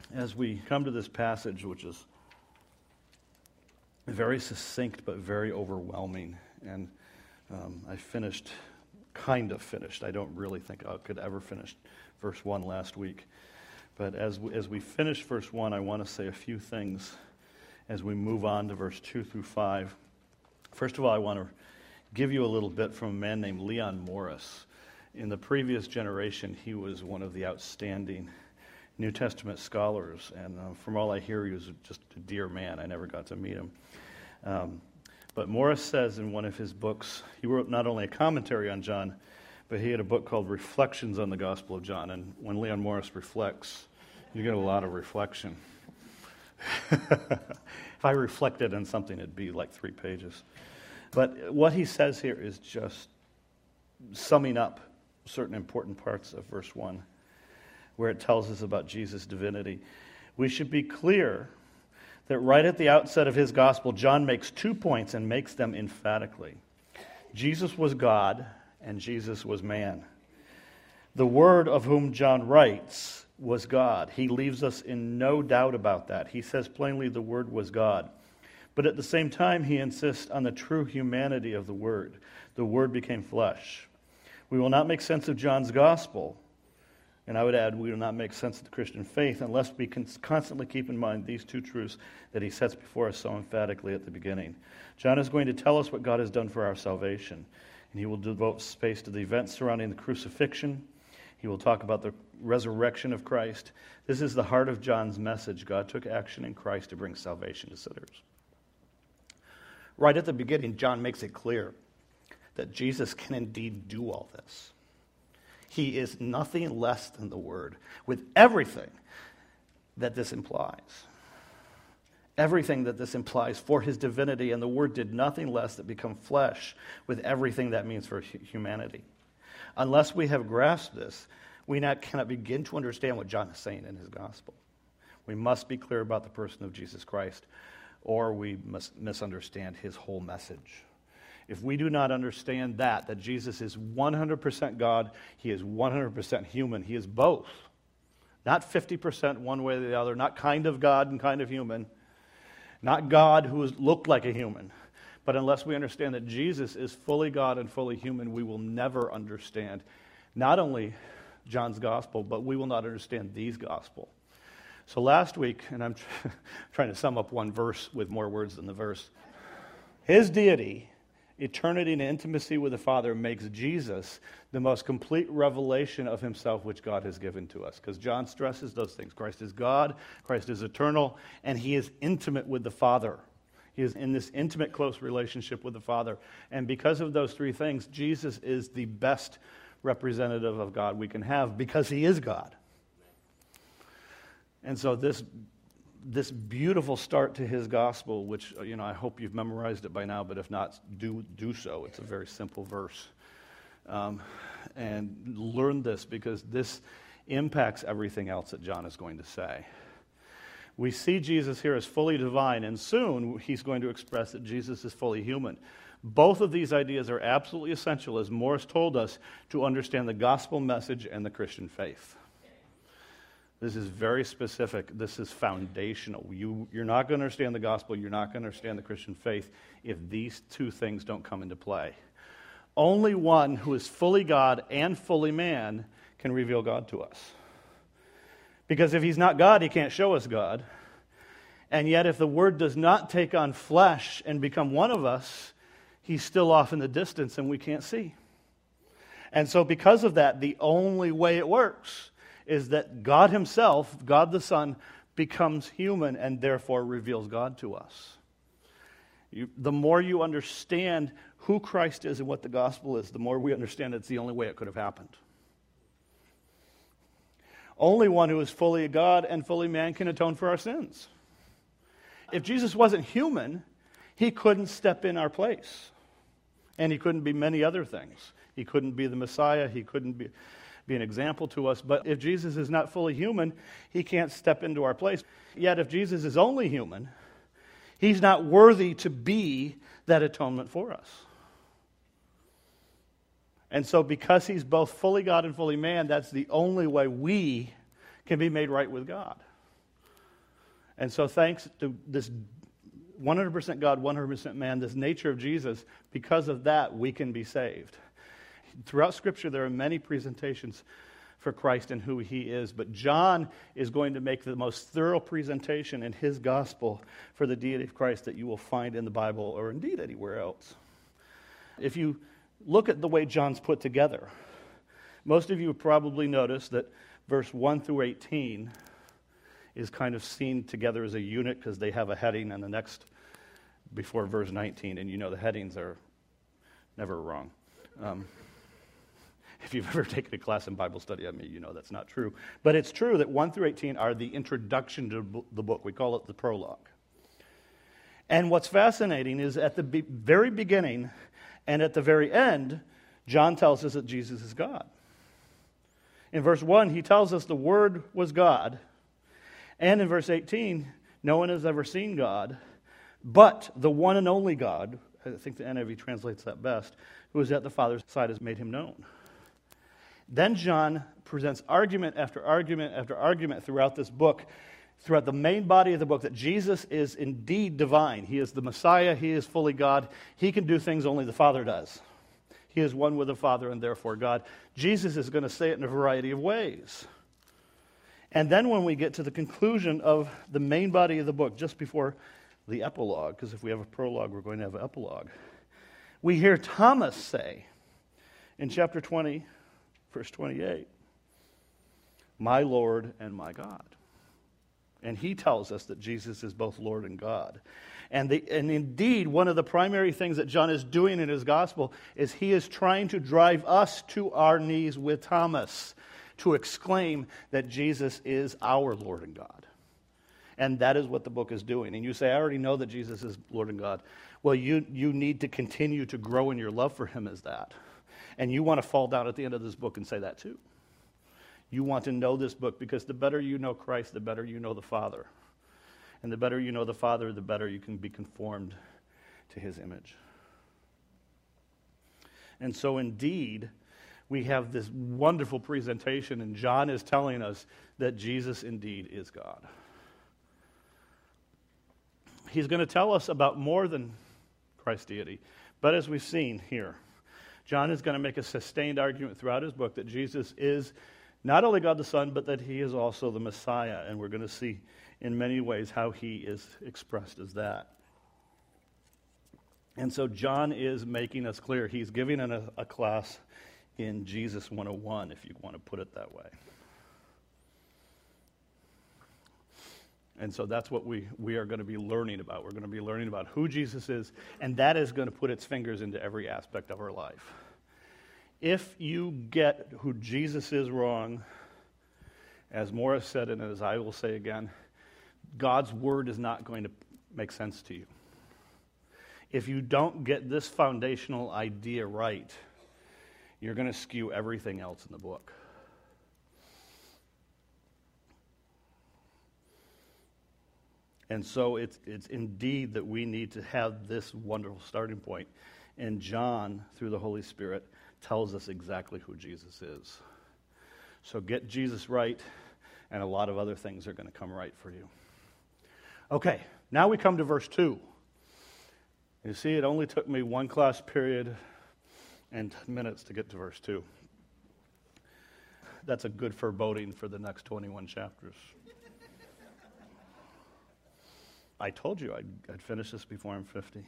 as we come to this passage, which is very succinct but very overwhelming, and I kind of finished. I don't really think I could ever finish verse 1 last week. But as we finish verse 1, I want to say a few things as we move on to verse 2 through 5. First of all, I want to give you a little bit from a man named Leon Morris. In the previous generation, he was one of the outstanding New Testament scholars, and from all I hear, he was just a dear man. I never got to meet him. But Morris says in one of his books, he wrote not only a commentary on John, but he had a book called Reflections on the Gospel of John. And when Leon Morris reflects, you get a lot of reflection. If I reflected on something, it'd be like 3 pages. But what he says here is just summing up certain important parts of verse 1, where it tells us about Jesus' divinity. We should be clear that right at the outset of his gospel, John makes 2 points and makes them emphatically. Jesus was God, and Jesus was man. The Word of whom John writes was God. He leaves us in no doubt about that. He says plainly the Word was God. But at the same time, he insists on the true humanity of the Word. The Word became flesh. We will not make sense of John's gospel, and I would add, we will not make sense of the Christian faith unless we can constantly keep in mind these 2 truths that he sets before us so emphatically at the beginning. John is going to tell us what God has done for our salvation, and he will devote space to the events surrounding the crucifixion. He will talk about the resurrection of Christ. This is the heart of John's message. God took action in Christ to bring salvation to sinners. Right at the beginning, John makes it clear that Jesus can indeed do all this. He is nothing less than the Word, with everything that this implies. Everything that this implies for his divinity, and the Word did nothing less than become flesh, with everything that means for humanity. Unless we have grasped this, we cannot begin to understand what John is saying in his gospel. We must be clear about the person of Jesus Christ, or we must misunderstand his whole message. If we do not understand that Jesus is 100% God, he is 100% human, he is both. Not 50% one way or the other, not kind of God and kind of human, not God who looked like a human. But unless we understand that Jesus is fully God and fully human, we will never understand not only John's gospel, but we will not understand these gospel. So last week, and I'm trying to sum up one verse with more words than the verse, his deity, eternity and intimacy with the Father makes Jesus the most complete revelation of himself which God has given to us. Because John stresses those things. Christ is God, Christ is eternal, and he is intimate with the Father. He is in this intimate, close relationship with the Father. And because of those 3 things, Jesus is the best representative of God we can have because he is God. And so this beautiful start to his gospel, which, I hope you've memorized it by now, but if not, do so. It's a very simple verse. And learn this because this impacts everything else that John is going to say. We see Jesus here as fully divine, and soon he's going to express that Jesus is fully human. Both of these ideas are absolutely essential, as Morris told us, to understand the gospel message and the Christian faith. This is very specific. This is foundational. You're not going to understand the gospel. You're not going to understand the Christian faith if these 2 things don't come into play. Only one who is fully God and fully man can reveal God to us. Because if he's not God, he can't show us God. And yet if the Word does not take on flesh and become one of us, he's still off in the distance and we can't see. And so because of that, the only way it works is that God himself, God the Son, becomes human and therefore reveals God to us. The more you understand who Christ is and what the gospel is, the more we understand it's the only way it could have happened. Only one who is fully God and fully man can atone for our sins. If Jesus wasn't human, he couldn't step in our place. And he couldn't be many other things. He couldn't be the Messiah. He couldn't be an example to us. But if Jesus is not fully human, he can't step into our place. Yet if Jesus is only human, he's not worthy to be that atonement for us. And so because he's both fully God and fully man, that's the only way we can be made right with God. And so thanks to this 100% God, 100% man, this nature of Jesus, because of that, we can be saved. Throughout Scripture, there are many presentations for Christ and who he is, but John is going to make the most thorough presentation in his gospel for the deity of Christ that you will find in the Bible or indeed anywhere else. If you look at the way John's put together, most of you probably noticed that verse 1 through 18 is kind of seen together as a unit because they have a heading and the next before verse 19, and you know the headings are never wrong. If you've ever taken a class in Bible study, I mean, you know that's not true. But it's true that 1 through 18 are the introduction to the book. We call it the prologue. And what's fascinating is at the very beginning and at the very end, John tells us that Jesus is God. In verse 1, he tells us the Word was God. And in verse 18, no one has ever seen God, but the one and only God, I think the NIV translates that best, who is at the Father's side has made him known. Then John presents argument after argument after argument throughout this book, throughout the main body of the book, that Jesus is indeed divine. He is the Messiah. He is fully God. He can do things only the Father does. He is one with the Father and therefore God. Jesus is going to say it in a variety of ways. And then when we get to the conclusion of the main body of the book, just before the epilogue, because if we have a prologue, we're going to have an epilogue, we hear Thomas say in chapter 20, verse 28, "My Lord and my God." And he tells us that Jesus is both Lord and God. And indeed, one of the primary things that John is doing in his gospel is he is trying to drive us to our knees with Thomas to exclaim that Jesus is our Lord and God. And that is what the book is doing. And you say, I already know that Jesus is Lord and God. Well, you need to continue to grow in your love for him as that. And you want to fall down at the end of this book and say that too. You want to know this book because the better you know Christ, the better you know the Father. And the better you know the Father, the better you can be conformed to his image. And so indeed, we have this wonderful presentation, and John is telling us that Jesus indeed is God. He's going to tell us about more than Christ's deity, but as we've seen here, John is going to make a sustained argument throughout his book that Jesus is not only God the Son, but that he is also the Messiah, and we're going to see in many ways how he is expressed as that. And so John is making us clear. He's giving a class in Jesus 101, if you want to put it that way. And so that's what we are going to be learning about. We're going to be learning about who Jesus is, and that is going to put its fingers into every aspect of our life. If you get who Jesus is wrong, as Morris said, and as I will say again, God's word is not going to make sense to you. If you don't get this foundational idea right, you're going to skew everything else in the book. And so it's indeed that we need to have this wonderful starting point. And John, through the Holy Spirit, tells us exactly who Jesus is. So get Jesus right, and a lot of other things are going to come right for you. Okay, now we come to verse 2. You see, it only took me one class period and 10 minutes to get to verse 2. That's a good foreboding for the next 21 chapters. I told you I'd finish this before I'm 50.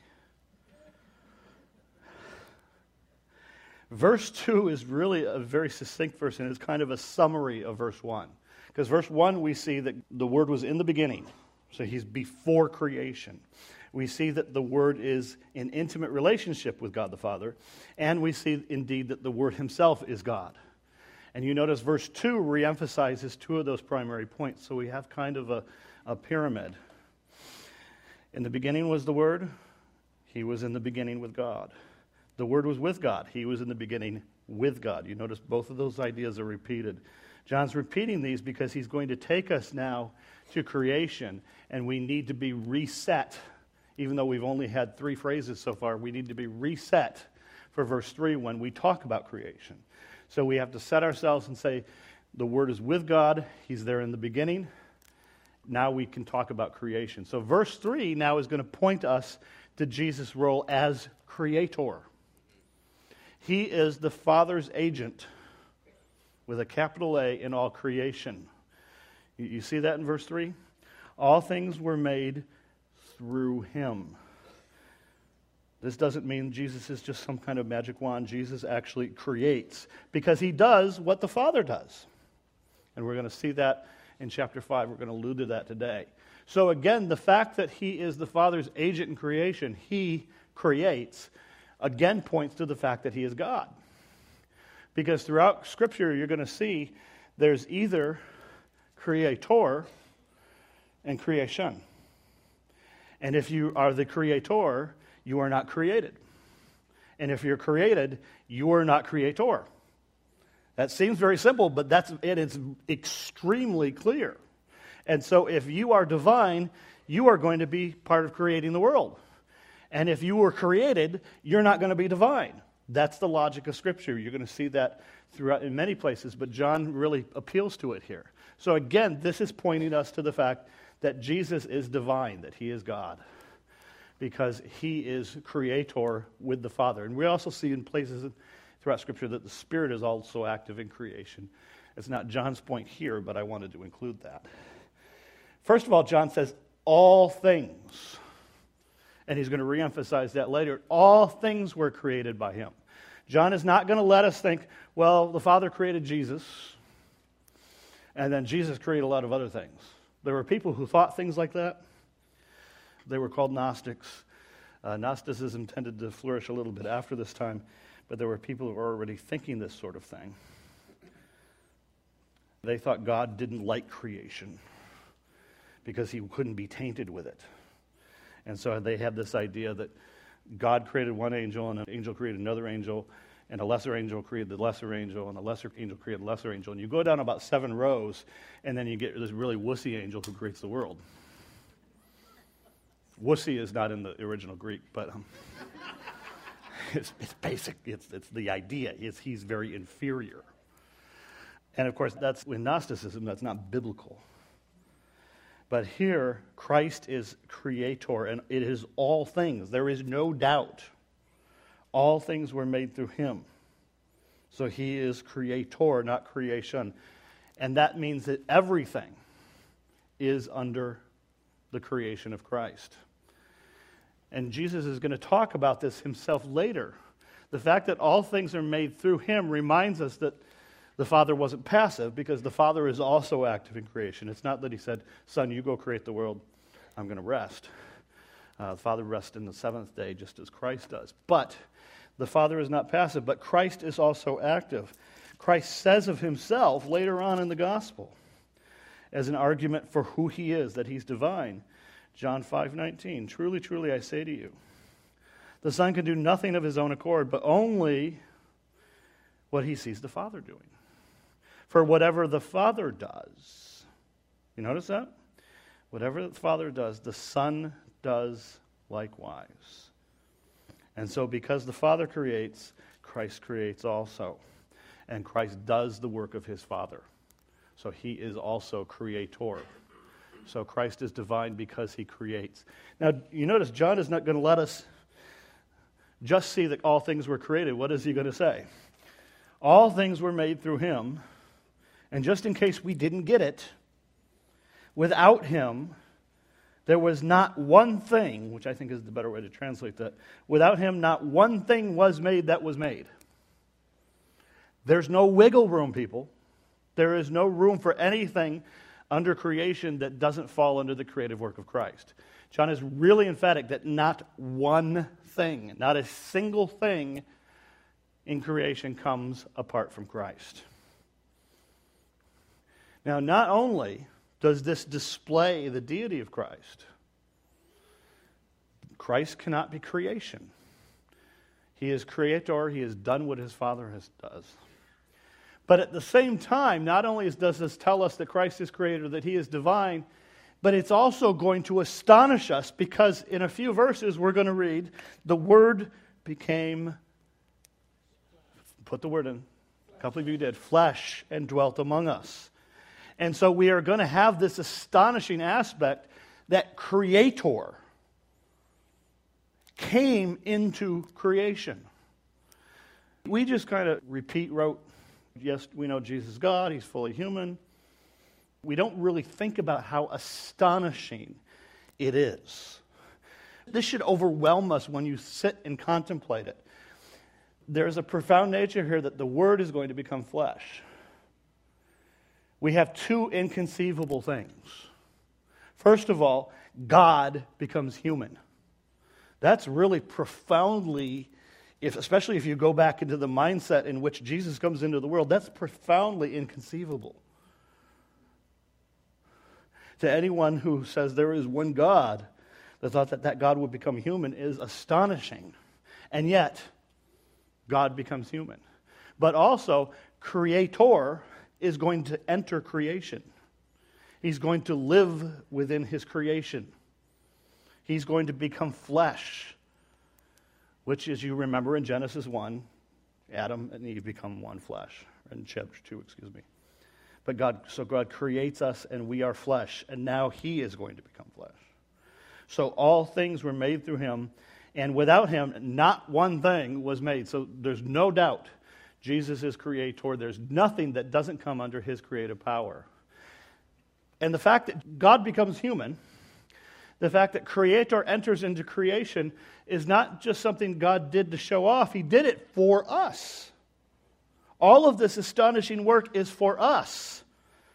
Verse 2 is really a very succinct verse, and it's kind of a summary of verse 1. Because verse 1, we see that the Word was in the beginning. So he's before creation. We see that the Word is in intimate relationship with God the Father. And we see indeed that the Word himself is God. And you notice verse 2 reemphasizes two of those primary points. So we have kind of a pyramid. In the beginning was the Word. He was in the beginning with God. The Word was with God. He was in the beginning with God. You notice both of those ideas are repeated. John's repeating these because he's going to take us now to creation, and we need to be reset. Even though we've only had 3 phrases so far, we need to be reset for verse 3 when we talk about creation. So we have to set ourselves and say, the Word is with God. He's there in the beginning. now we can talk about creation. So verse 3 now is going to point us to Jesus' role as creator. He is the Father's agent with a capital A in all creation. You see that in verse 3? All things were made through him. This doesn't mean Jesus is just some kind of magic wand. Jesus actually creates because he does what the Father does. And we're going to see that in chapter 5. We're going to allude to that today. So again, the fact that he is the Father's agent in creation, he creates, again points to the fact that he is God. Because throughout Scripture, you're going to see there's either creator and creation. And if you are the creator, you are not created. And if you're created, you are not creator. That seems very simple, but it's extremely clear. And so if you are divine, you are going to be part of creating the world. And if you were created, you're not going to be divine. That's the logic of Scripture. You're going to see that throughout in many places, but John really appeals to it here. So again, this is pointing us to the fact that Jesus is divine, that he is God, because he is creator with the Father. And we also see in places throughout Scripture that the Spirit is also active in creation. It's not John's point here, but I wanted to include that. First of all, John says, all things. And he's going to reemphasize that later. All things were created by him. John is not going to let us think, well, the Father created Jesus, and then Jesus created a lot of other things. There were people who thought things like that. They were called Gnostics. Gnosticism tended to flourish a little bit after this time, but there were people who were already thinking this sort of thing. They thought God didn't like creation because he couldn't be tainted with it. And so they had this idea that God created one angel, and an angel created another angel, and a lesser angel created the lesser angel, and a lesser angel created the lesser angel. And you go down about 7 rows, and then you get this really wussy angel who creates the world. Wussy is not in the original Greek, but it's basic. It's the idea. He's very inferior. And of course, that's in Gnosticism, that's not biblical. But here, Christ is creator, and it is all things. There is no doubt. All things were made through him. So he is creator, not creation. And that means that everything is under the creation of Christ. And Jesus is going to talk about this himself later. The fact that all things are made through him reminds us that the Father wasn't passive, because the Father is also active in creation. It's not that he said, Son, you go create the world, I'm going to rest. The Father rests in the 7th day just as Christ does. But the Father is not passive, but Christ is also active. Christ says of himself later on in the gospel, as an argument for who he is, that he's divine. John 5:19, truly, truly, I say to you, the Son can do nothing of his own accord, but only what he sees the Father doing. For whatever the Father does, you notice that? Whatever the Father does, the Son does likewise. And so because the Father creates, Christ creates also. And Christ does the work of his Father. So he is also creator. So Christ is divine because he creates. Now, you notice John is not going to let us just see that all things were created. What is he going to say? All things were made through him. And just in case we didn't get it, without him, there was not one thing, which I think is the better way to translate that, without him, not one thing was made that was made. There's no wiggle room, people. There is no room for anything under creation that doesn't fall under the creative work of Christ. John is really emphatic that not one thing, not a single thing in creation comes apart from Christ. Now, not only does this display the deity of Christ, Christ cannot be creation. He is creator, he has done what his Father does. But at the same time, not only does this tell us that Christ is creator, that he is divine, but it's also going to astonish us, because in a few verses we're going to read, the Word became, put the word in, a couple of you did, flesh and dwelt among us. And so we are going to have this astonishing aspect that Creator came into creation. We just kind of wrote, yes, we know Jesus is God, he's fully human. We don't really think about how astonishing it is. This should overwhelm us when you sit and contemplate it. There's a profound nature here that the Word is going to become flesh. We have two inconceivable things. First of all, God becomes human. That's really profoundly, especially if you go back into the mindset in which Jesus comes into the world, that's profoundly inconceivable. To anyone who says there is one God, the thought that that God would become human is astonishing. And yet, God becomes human. But also, Creator is going to enter creation. He's going to live within his creation. He's going to become flesh, which, as you remember in Genesis 1, Adam and Eve become one flesh. In chapter 2, excuse me. But God creates us and we are flesh, and now he is going to become flesh. So all things were made through him, and without him, not one thing was made. So there's no doubt Jesus is Creator. There's nothing that doesn't come under his creative power. And the fact that God becomes human, the fact that Creator enters into creation, is not just something God did to show off. He did it for us. All of this astonishing work is for us.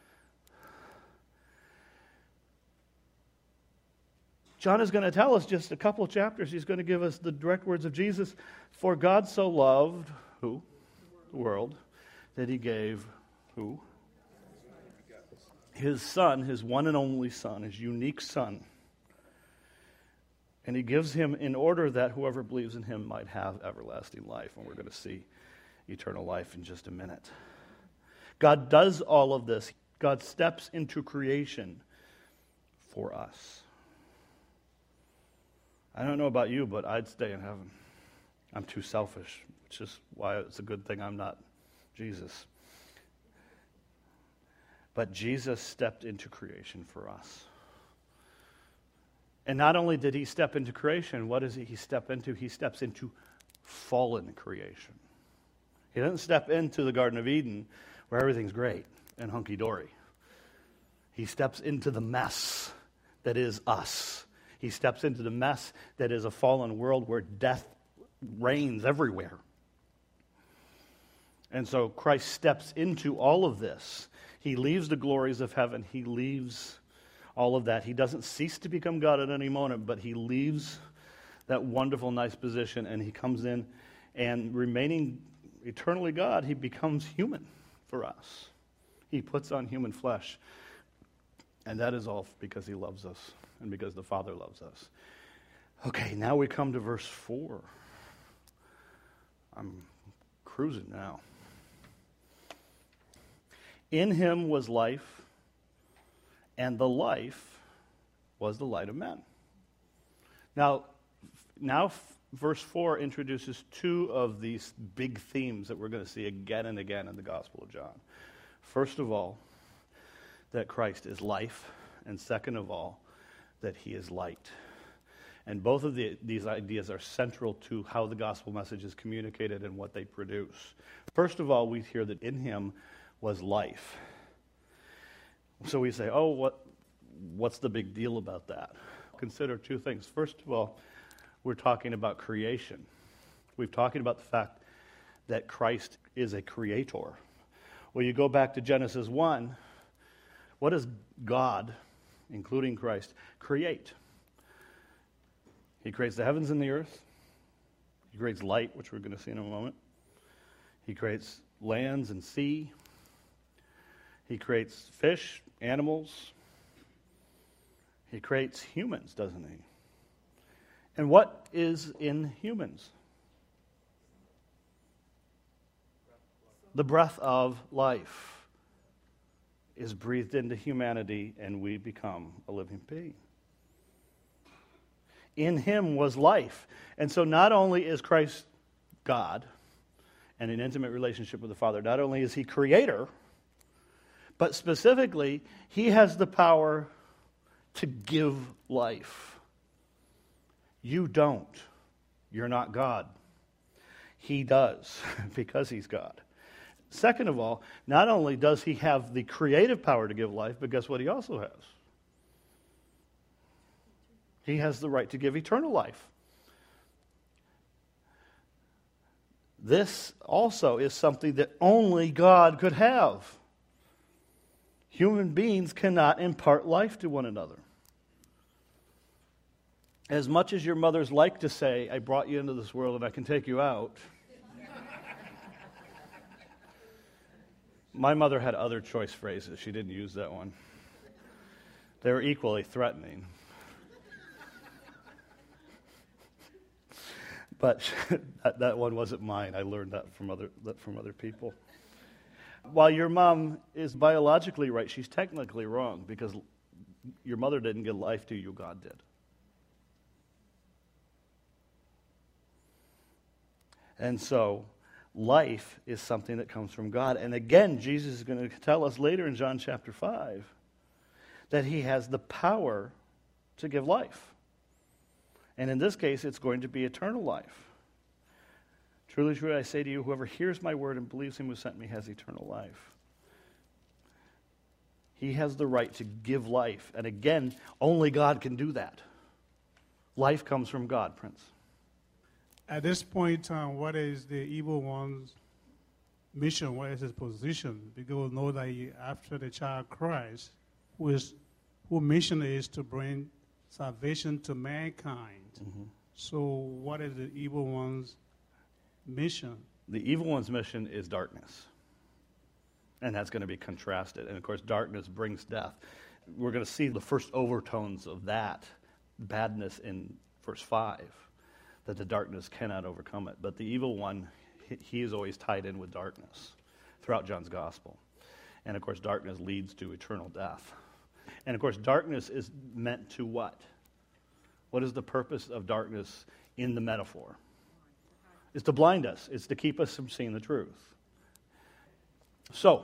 John is going to tell us just a couple of chapters. He's going to give us the direct words of Jesus. For God so loved, who? The world, that he gave, who? His Son, his one and only Son, his unique Son. And he gives him in order that whoever believes in him might have everlasting life. And we're going to see eternal life in just a minute. God does all of this. God steps into creation for us. I don't know about you, but I'd stay in heaven. I'm too selfish, which is why it's a good thing I'm not Jesus. But Jesus stepped into creation for us. And not only did he step into creation, what does he step into? He steps into fallen creation. He doesn't step into the Garden of Eden where everything's great and hunky-dory. He steps into the mess that is us. He steps into the mess that is a fallen world where death reigns everywhere. And so Christ steps into all of this. He leaves the glories of heaven. He leaves all of that. He doesn't cease to become God at any moment, but he leaves that wonderful, nice position, and he comes in, and remaining eternally God, he becomes human for us. He puts on human flesh. And that is all because he loves us and because the Father loves us. Okay, now we come to verse 4. I'm cruising now. In him was life, and the life was the light of men. Now, verse 4 introduces two of these big themes that we're going to see again and again in the Gospel of John. First of all, that Christ is life, and second of all, that he is light. And both of these ideas are central to how the gospel message is communicated and what they produce. First of all, we hear that in him was life. So we say, oh, what's the big deal about that? Consider two things. First of all, we're talking about creation. We've talking about the fact that Christ is a creator. Well, you go back to Genesis 1, what does God, including Christ, create? He creates the heavens and the earth. He creates light, which we're going to see in a moment. He creates lands and sea. He creates fish, animals. He creates humans, doesn't he? And what is in humans? The breath of life is breathed into humanity, and we become a living being. In him was life. And so not only is Christ God and in intimate relationship with the Father, not only is he creator, But specifically, he has the power to give life. You don't. You're not God. He does, because he's God. Second of all, not only does he have the creative power to give life, but guess what he also has? He has the right to give eternal life. This also is something that only God could have. Human beings cannot impart life to one another. As much as your mothers like to say, I brought you into this world and I can take you out, my mother had other choice phrases. She didn't use that one. They were equally threatening. But that one wasn't mine. I learned that from other people. While your mom is biologically right, she's technically wrong, because your mother didn't give life to you, God did. And so, life is something that comes from God. And again, Jesus is going to tell us later in John chapter 5 that he has the power to give life. And in this case, it's going to be eternal life. Truly, truly, I say to you, whoever hears my word and believes him who sent me has eternal life. He has the right to give life. And again, only God can do that. Life comes from God, Prince. At this point, what is the evil one's mission? What is his position? Because we know that after the child Christ, whose mission is to bring salvation to mankind. Mm-hmm. So what is the evil one's mission? The evil one's mission is darkness. And that's going to be contrasted. And of course, darkness brings death. We're going to see the first overtones of that badness in verse 5, that the darkness cannot overcome it. But the evil one, he is always tied in with darkness throughout John's gospel. And of course, darkness leads to eternal death. And of course, darkness is meant to what? What is the purpose of darkness in the metaphor? It's to blind us. It's to keep us from seeing the truth. So,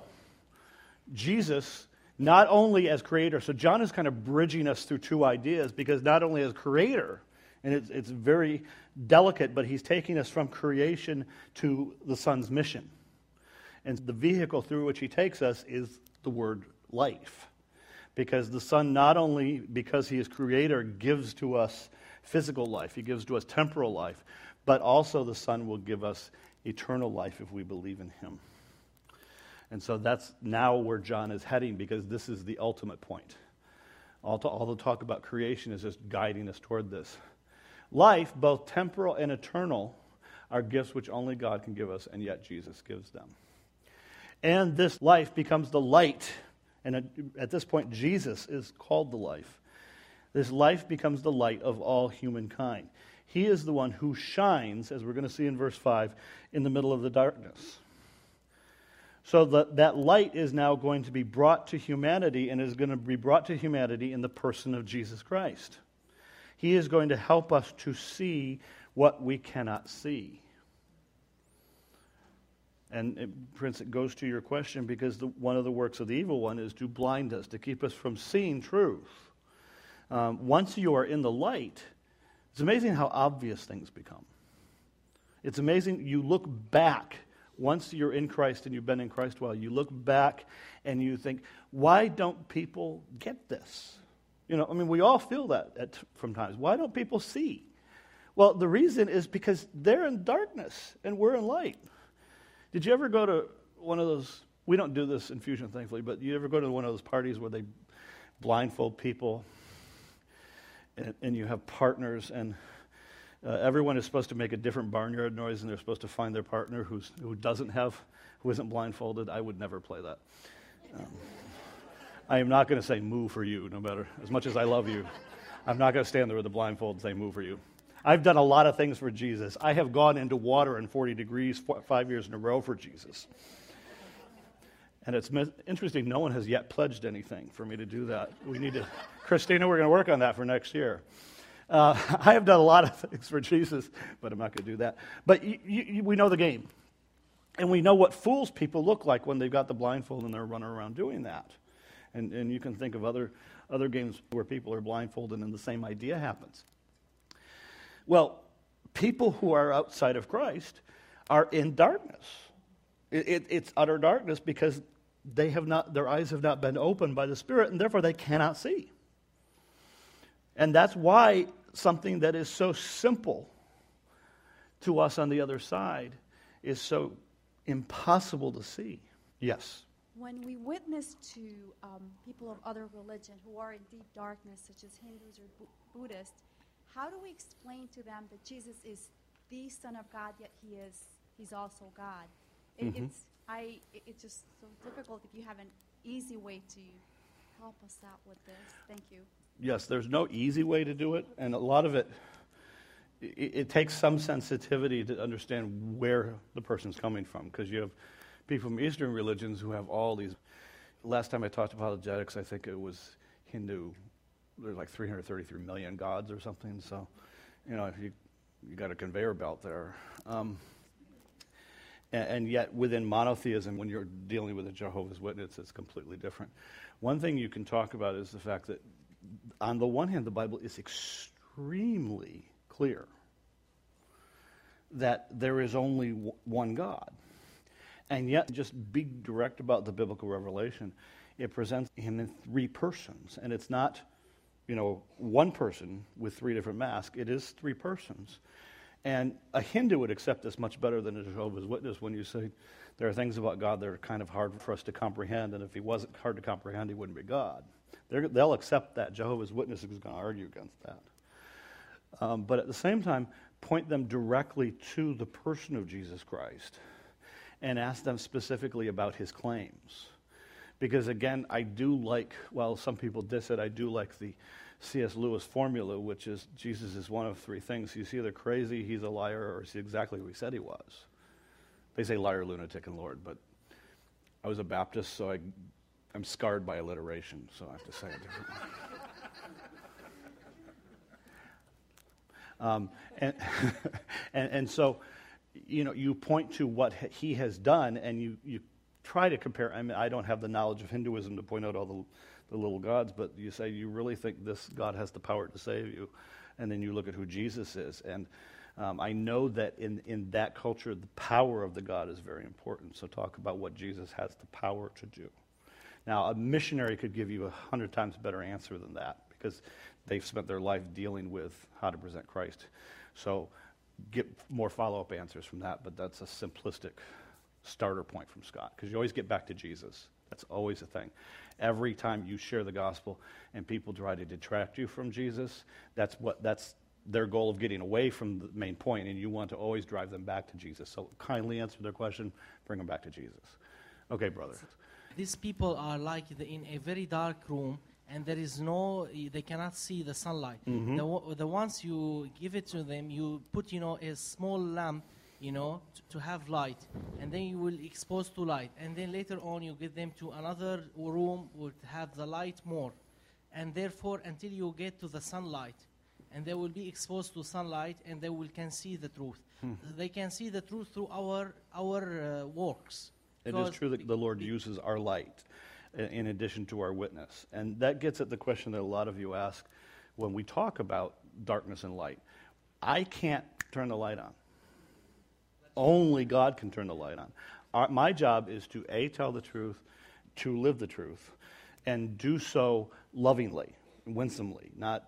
Jesus, not only as creator, so John is kind of bridging us through two ideas, because not only as creator, and it's very delicate, but he's taking us from creation to the Son's mission. And the vehicle through which he takes us is the word life. Because the Son, not only because he is creator, gives to us physical life, he gives to us temporal life, but also the Son will give us eternal life if we believe in him. And so that's now where John is heading, because this is the ultimate point. All the talk about creation is just guiding us toward this. Life, both temporal and eternal, are gifts which only God can give us, and yet Jesus gives them. And this life becomes the light. And at this point, Jesus is called the life. This life becomes the light of all humankind. He is the one who shines, as we're going to see in verse 5, in the middle of the darkness. So that light is now going to be brought to humanity, and is going to be brought to humanity in the person of Jesus Christ. He is going to help us to see what we cannot see. And, Prince, it goes to your question, because one of the works of the evil one is to blind us, to keep us from seeing truth. Once you are in the light, it's amazing how obvious things become. It's amazing, you look back, once you're in Christ and you've been in Christ a while, you look back and you think, why don't people get this? We all feel that from times. Why don't people see? Well, the reason is because they're in darkness and we're in light. Did you ever go to one of those, we don't do this in Fusion, thankfully, but you ever go to one of those parties where they blindfold people and you have partners, and everyone is supposed to make a different barnyard noise, and they're supposed to find their partner who isn't blindfolded? I would never play that. I am not going to say moo for you, no matter, as much as I love you. I'm not going to stand there with a blindfold and say moo for you. I've done a lot of things for Jesus. I have gone into water in 40 degrees 5 years in a row for Jesus. And it's interesting, no one has yet pledged anything for me to do that. We need to, Christina, we're going to work on that for next year. I have done a lot of things for Jesus, but I'm not going to do that. But we know the game. And we know what fools people look like when they've got the blindfold and they're running around doing that. And you can think of other games where people are blindfolded and the same idea happens. Well, people who are outside of Christ are in darkness. It's utter darkness because their eyes have not been opened by the Spirit, and therefore they cannot see. And that's why something that is so simple to us on the other side is so impossible to see. Yes? When we witness to people of other religion who are in deep darkness, such as Hindus or Buddhists, how do we explain to them that Jesus is the Son of God, yet he's also God? It's just so difficult. If you have an easy way to help us out with this, thank you. Yes, there's no easy way to do it, and a lot of it takes some sensitivity to understand where the person's coming from, because you have people from Eastern religions who have all these. Last time I talked apologetics, I think it was Hindu. There's like 333 million gods or something. So, you got a conveyor belt there. And yet, within monotheism, when you're dealing with a Jehovah's Witness, it's completely different. One thing you can talk about is the fact that, on the one hand, the Bible is extremely clear that there is only one God. And yet, just be direct about the biblical revelation. It presents him in three persons. And it's not, one person with three different masks. It is three persons. And a Hindu would accept this much better than a Jehovah's Witness when you say there are things about God that are kind of hard for us to comprehend, and if he wasn't hard to comprehend, he wouldn't be God. They'll accept that. Jehovah's Witness is going to argue against that. But at the same time, point them directly to the person of Jesus Christ and ask them specifically about his claims. Because again, I do like, well, some people diss it, I do like the C.S. Lewis formula, which is Jesus is one of three things. He's either crazy, he's a liar, or he's exactly who he said he was. They say liar, lunatic, and Lord, but I was a Baptist, so I'm scarred by alliteration, so I have to say it differently. And so, you point to what he has done, and you try to compare. I mean, I don't have the knowledge of Hinduism to point out all the little gods, but you say you really think this God has the power to save you, and then you look at who Jesus is. And I know that in that culture, the power of the God is very important. So talk about what Jesus has the power to do. Now, a missionary could give you 100 times better answer than that, because they've spent their life dealing with how to present Christ. So get more follow-up answers from that, but that's a simplistic starter point from Scott, because you always get back to Jesus. That's always a thing. Every time you share the gospel and people try to detract you from Jesus, that's their goal of getting away from the main point, and you want to always drive them back to Jesus. So kindly answer their question, bring them back to Jesus. Okay, brother. These people are like in a very dark room, and they cannot see the sunlight. Mm-hmm. The ones you give it to them, you put, a small lamp, to have light, and then you will expose to light, and then later on you get them to another room would have the light more, and therefore until you get to the sunlight, and they will be exposed to sunlight, and they can see the truth. They can see the truth through our works. It is true that the Lord uses our light in addition to our witness, and that gets at the question that a lot of you ask when we talk about darkness and light. I can't turn the light on. Only God can turn the light on. My job is to, A, tell the truth, to live the truth, and do so lovingly, winsomely, not,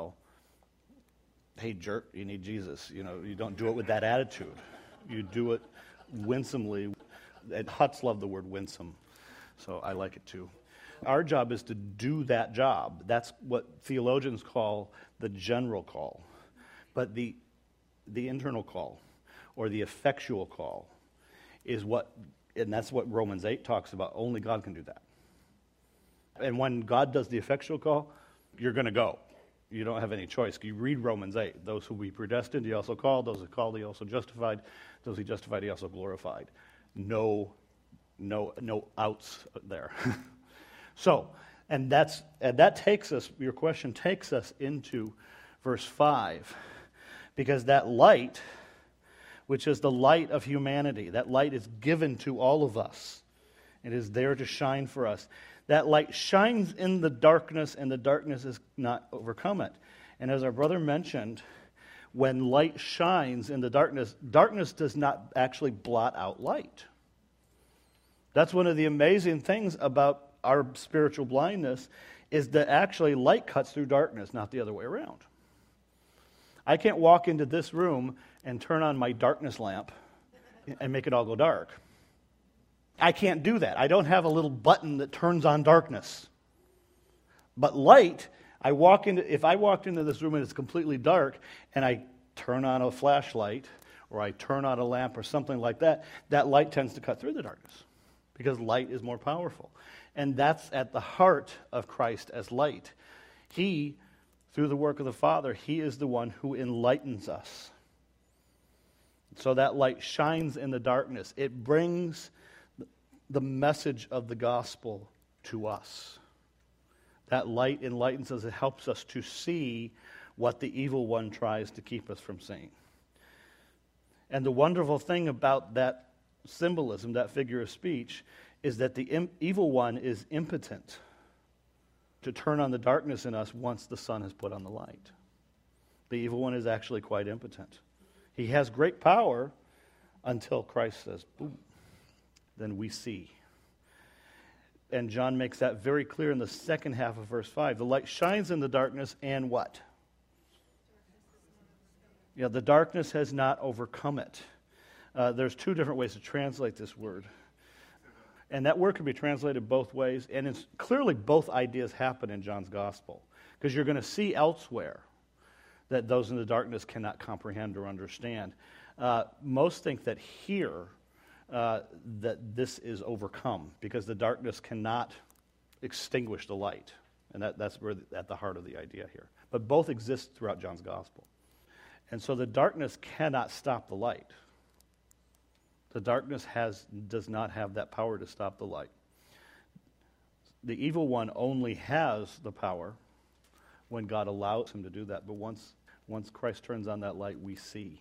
hey, jerk, you need Jesus. You don't do it with that attitude. You do it winsomely. And Huts love the word winsome, so I like it too. Our job is to do that job. That's what theologians call the general call. But the internal call, or the effectual call, is and that's what Romans 8 talks about. Only God can do that. And when God does the effectual call, you're going to go. You don't have any choice. You read Romans 8. Those who we predestined, he also called. Those who called, he also justified. Those he justified, he also glorified. No outs there. So, and that takes us, your question takes us into verse 5, because that light which is the light of humanity. That light is given to all of us. It is there to shine for us. That light shines in the darkness, and the darkness is not overcome it. And as our brother mentioned, when light shines in the darkness, darkness does not actually blot out light. That's one of the amazing things about our spiritual blindness, is that actually light cuts through darkness, not the other way around. I can't walk into this room and turn on my darkness lamp and make it all go dark. I can't do that. I don't have a little button that turns on darkness. But light, if I walked into this room and it's completely dark, and I turn on a flashlight, or I turn on a lamp or something like that, that light tends to cut through the darkness, because light is more powerful. And that's at the heart of Christ as light. He, through the work of the Father, He is the one who enlightens us. So that light shines in the darkness. It brings the message of the gospel to us. That light enlightens us. It helps us to see what the evil one tries to keep us from seeing. And the wonderful thing about that symbolism, that figure of speech, is that the evil one is impotent to turn on the darkness in us once the sun has put on the light. The evil one is actually quite impotent. He has great power until Christ says, boom, then we see. And John makes that very clear in the second half of verse 5. The light shines in the darkness, and what? Yeah, the darkness has not overcome it. There's two different ways to translate this word. And that word can be translated both ways. And it's clearly both ideas happen in John's gospel. Because you're going to see elsewhere that those in the darkness cannot comprehend or understand. Most think that here, that this is overcome, because the darkness cannot extinguish the light. And that's really at the heart of the idea here. But both exist throughout John's gospel. And so the darkness cannot stop the light. The darkness does not have that power to stop the light. The evil one only has the power when God allows him to do that. But once Christ turns on that light, we see.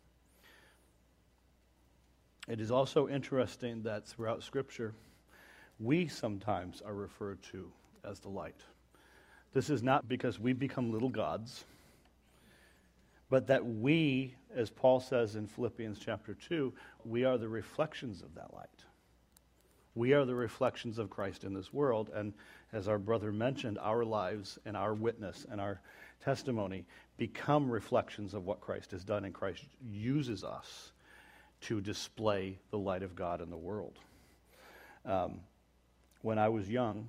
It is also interesting that throughout Scripture, we sometimes are referred to as the light. This is not because we become little gods, but that we, as Paul says in Philippians chapter 2, we are the reflections of that light. We are the reflections of Christ in this world. And as our brother mentioned, our lives and our witness and our testimony become reflections of what Christ has done, and Christ uses us to display the light of God in the world. When I was young,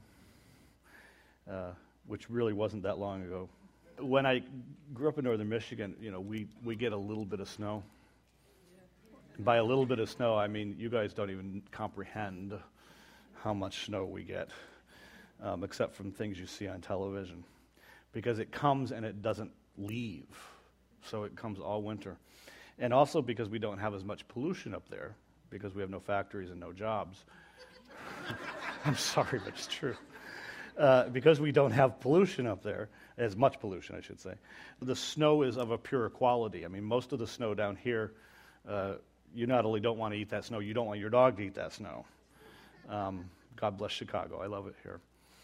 which really wasn't that long ago, when I grew up in northern Michigan, we get a little bit of snow. And by a little bit of snow, I mean you guys don't even comprehend how much snow we get, except from things you see on television. Because it comes and it doesn't leave. So it comes all winter. And also because we don't have as much pollution up there, because we have no factories and no jobs. I'm sorry, but it's true. Because we don't have pollution up there, as much pollution, I should say. The snow is of a pure quality. I mean, most of the snow down here, you not only don't want to eat that snow, you don't want your dog to eat that snow. God bless Chicago. I love it here.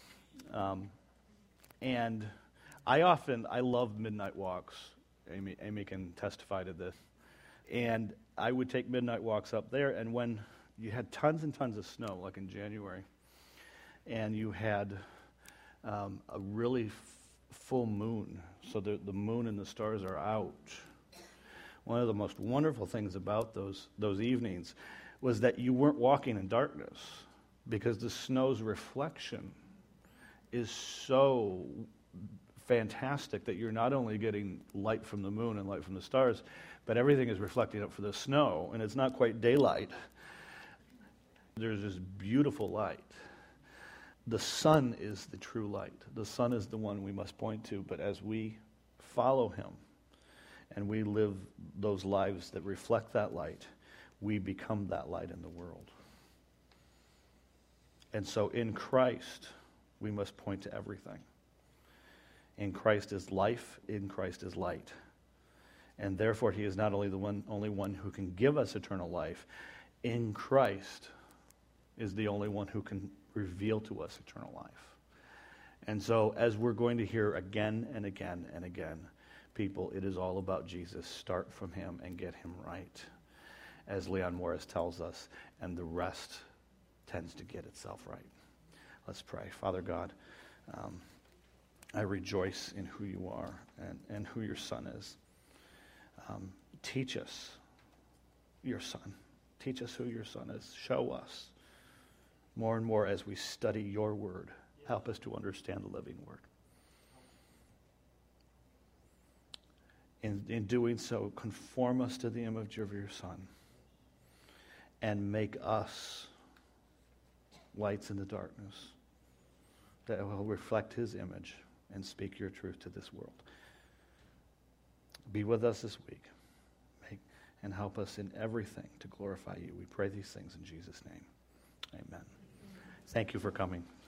And I love midnight walks. Amy can testify to this. And I would take midnight walks up there, and when you had tons and tons of snow, like in January, and you had a really full moon, so the moon and the stars are out. One of the most wonderful things about those evenings was that you weren't walking in darkness, because the snow's reflection is so fantastic that you're not only getting light from the moon and light from the stars, but everything is reflecting up for the snow, and it's not quite daylight. There's this beautiful light. The sun is the true light. The sun is the one we must point to, but as we follow him and we live those lives that reflect that light, we become that light in the world. And so in Christ, we must point to everything. In Christ is life, in Christ is light. And therefore, he is not only the only one who can give us eternal life. In Christ is the only one who can reveal to us eternal life. And so, as we're going to hear again and again and again, people, it is all about Jesus. Start from him and get him right, as Leon Morris tells us, and the rest tends to get itself right. Let's pray. Father God, I rejoice in who you are and who your Son is. Teach us your Son. Teach us who your Son is. Show us more and more as we study your word. Help us to understand the living word. In doing so, conform us to the image of your Son and make us lights in the darkness that will reflect his image and speak your truth to this world. Be with us this week and help us in everything to glorify you. We pray these things in Jesus' name. Amen. Thank you for coming.